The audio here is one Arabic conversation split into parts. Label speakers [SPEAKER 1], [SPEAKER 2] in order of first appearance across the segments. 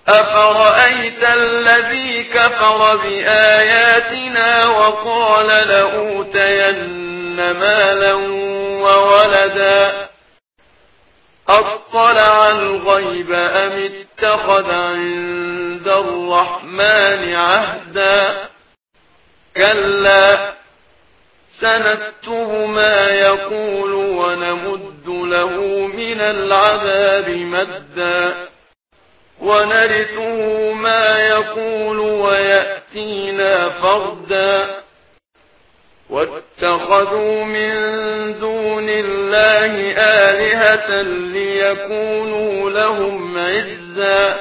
[SPEAKER 1] أفرأيت الذي كفر بآياتنا وقال لأوتين مالا وولدا أطلع الغيب أم اتخذ عند الرحمن عهدا كلا سنكتب ما يقول ونمد له من العذاب مدا ونرثه ما يقول ويأتينا فردا واتخذوا من دون الله آلهة ليكونوا لهم عزا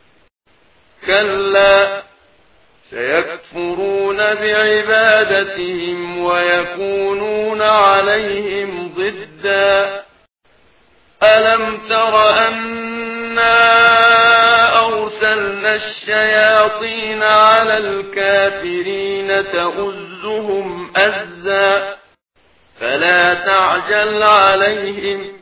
[SPEAKER 1] كلا سيكفرون بعبادتهم ويكونون عليهم ضدا ألم تر أنا أرسلنا الشياطين على الكافرين تؤزهم أزا فلا تعجل عليهم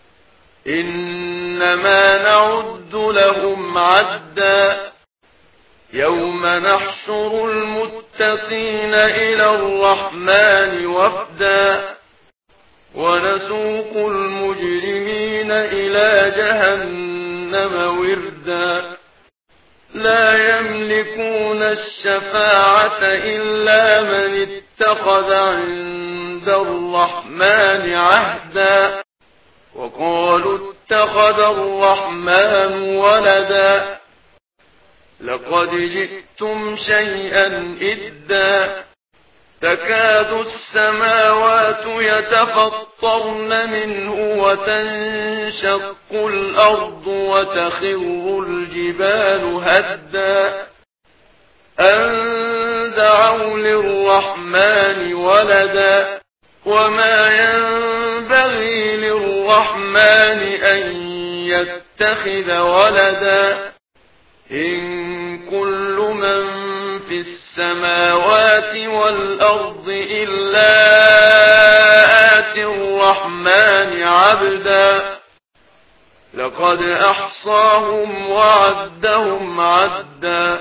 [SPEAKER 1] إنما نعد لهم عدا يوم نحشر المتقين إلى الرحمن وفدا ونسوق المجرمين إلى جهنم وردا لا يملكون الشفاعة إلا من اتخذ عند الرحمن عهدا وقالوا اتخذ الرحمن ولدا لقد جئتم شيئا إدا تكاد السماوات يتفطرن منه وتنشق الأرض وتخر الجبال هدا أن دعوا للرحمن ولدا وما ينبغي للرحمن أن يتخذ ولدا إن كل من في السماوات والأرض إلا آتي الرحمن عبدا لقد أحصاهم وعدهم عدا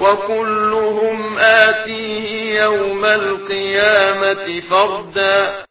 [SPEAKER 1] وكلهم آتيه يوم القيامة فردا